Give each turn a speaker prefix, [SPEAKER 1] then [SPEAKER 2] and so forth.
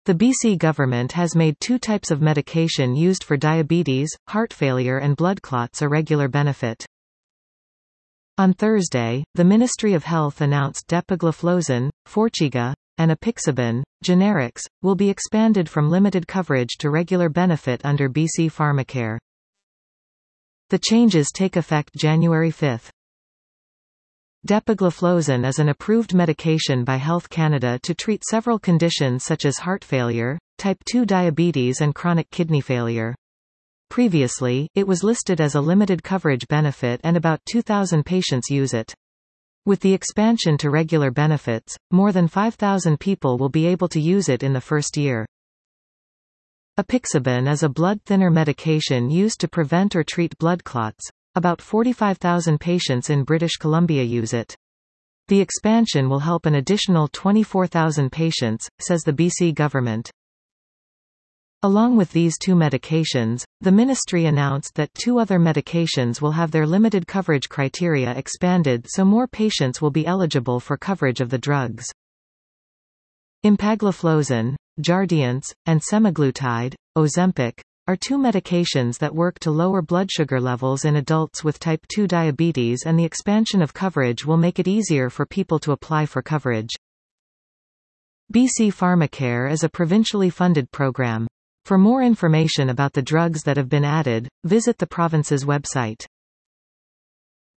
[SPEAKER 1] The BC government has made two types of medication used for diabetes, heart failure and blood clots a regular benefit. On Thursday, the Ministry of Health announced dapagliflozin, Forxiga, and apixaban, generics, will be expanded from limited coverage to regular benefit under BC Pharmacare. The changes take effect January 5. Dapagliflozin is an approved medication by Health Canada to treat several conditions such as heart failure, type 2 diabetes and chronic kidney failure. Previously, it was listed as a limited coverage benefit and about 2,000 patients use it. With the expansion to regular benefits, more than 5,000 people will be able to use it in the first year. Apixaban is a blood thinner medication used to prevent or treat blood clots. About 45,000 patients in British Columbia use it. The expansion will help an additional 24,000 patients, says the BC government. Along with these two medications, the ministry announced that two other medications will have their limited coverage criteria expanded so more patients will be eligible for coverage of the drugs. Empagliflozin, Jardiance, and semaglutide, Ozempic, are two medications that work to lower blood sugar levels in adults with type 2 diabetes, and the expansion of coverage will make it easier for people to apply for coverage. BC Pharmacare is a provincially funded program. For more information about the drugs that have been added, visit the province's website.